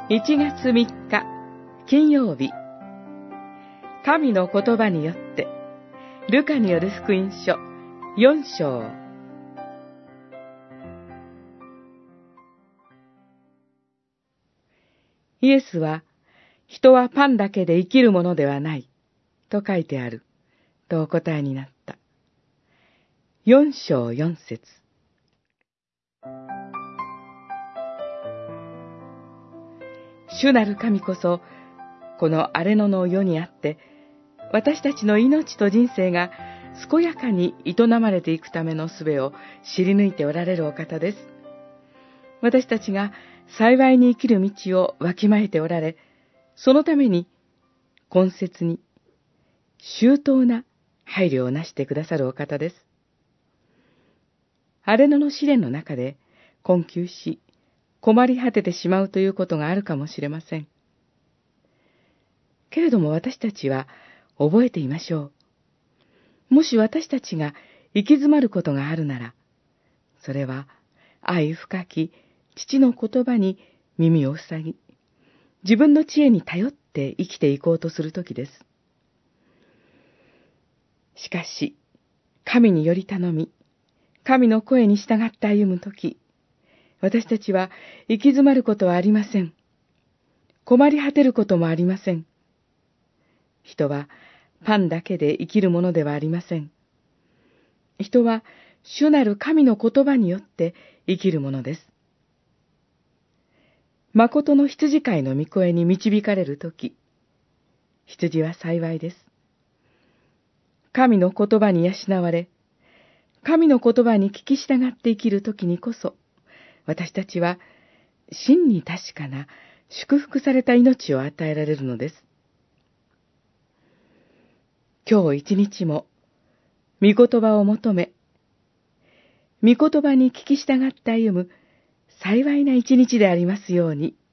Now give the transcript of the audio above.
1月3日金曜日、神の言葉によってルカによる福音書4章。イエスは、人はパンだけで生きるものではないと書いてあるとお答えになった。4章4節。主なる神こそ、この荒れ野の世にあって、私たちの命と人生が健やかに営まれていくための術を知り抜いておられるお方です。私たちが幸いに生きる道をわきまえておられ、そのために懇切に周到な配慮をなしてくださるお方です。荒れ野の試練の中で困窮し、困り果ててしまうということがあるかもしれません。けれども私たちは覚えていましょう。もし私たちが行き詰まることがあるなら、それは愛深き父の言葉に耳を塞ぎ、自分の知恵に頼って生きていこうとするときです。しかし、神により頼み、神の声に従って歩むとき、私たちは行き詰まることはありません。困り果てることもありません。人はパンだけで生きるものではありません。人は主なる神の言葉によって生きるものです。誠の羊飼いの御声に導かれるとき、羊は幸いです。神の言葉に養われ、神の言葉に聞き従って生きるときにこそ、私たちは真に確かな祝福された命を与えられるのです。今日一日も、御言葉を求め、御言葉に聞き従って歩む幸いな一日でありますように。